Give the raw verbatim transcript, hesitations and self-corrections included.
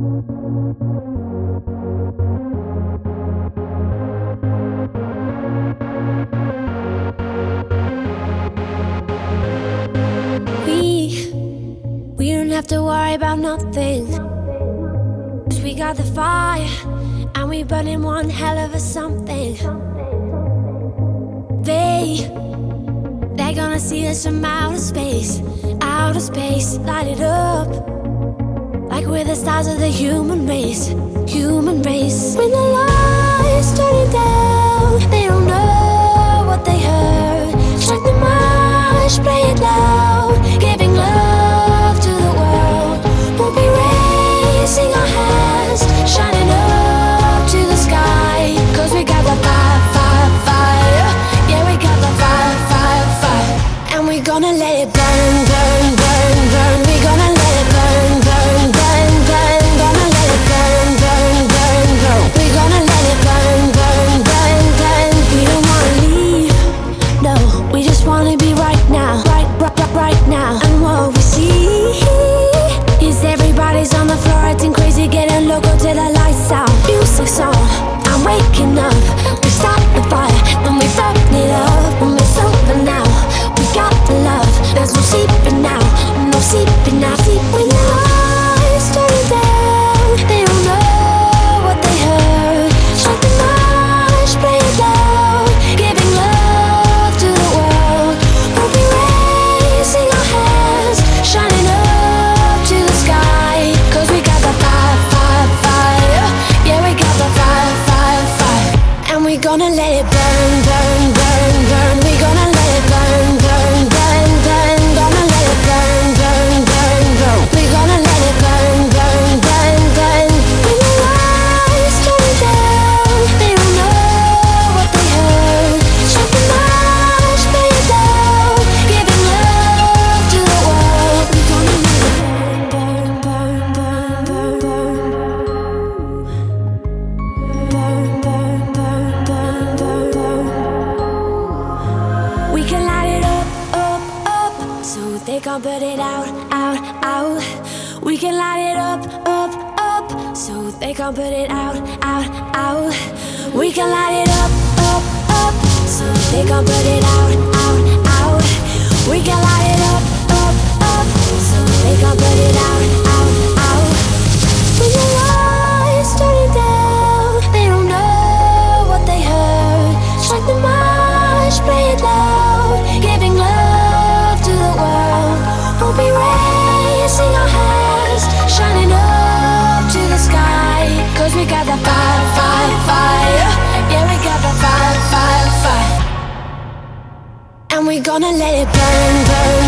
We, we don't have to worry about nothing. 'Cause we got the fire, and we burning one hell of a something. They, they're gonna see us from outer space, outer space, light it up. Like we're the stars of the human race, human race. When the lights turning down, they don't know what they heard. Strike the march, play it loud, giving love to the world. We'll be raising our hands, shining up to the sky. 'Cause we got the fire, fire, fire. Yeah, we got the fire, fire, fire. And we're gonna let it burn, burn, burn, burn. We're gonna let it burn, burn, burn, burn. Gonna let it burn, burn, burn, burn. We're gonna let it burn, burn, burn, burn. We don't wanna leave, no. We just wanna be right now, right, right, right, right now. And what we see is everybody's on the floor acting crazy, getting loco till the lights out. Music's on, I'm waking up. We start the fire, then we burn it up. When it's over now, we got the love. There's no sleeping now, no sleeping now. When the lights turn down, they don't know what they heard. Strike the march, play it loud, giving love to the world. We'll be raising our hands, shining up to the sky. 'Cause we got the fire, fire, fire. Yeah, we got the fire, fire, fire. And we're gonna let it burn, burn, burn, burn. We're gonna let it burn, burn, burn, burn. Gonna let it burn, burn, burn, burn. We're gonna let it burn, burn, burn, burn. When the lights turn down, they don't know what they heard. Strike the march, play it loud, giving love to the world. We're gonna let it burn, burn, burn, burn, burn, burn, burn, burn, burn, burn, burn. We can light it up, up, up, so they can't put it out, out, out. We can light it up, up, up, so they can't put it out, out, out. We can light it up, up, up, so they can't put it out, out, out. We can light it up, up, up, so they can't put it out, out, out. When the lights turn down, they don't know what they heard. Strike the march, play it loud, giving love to the world. We'll be raising our hands, shining up to the sky. 'Cause we got the fire, fire, fire. Yeah, we got the fire, fire, fire. And we're gonna let it burn, burn,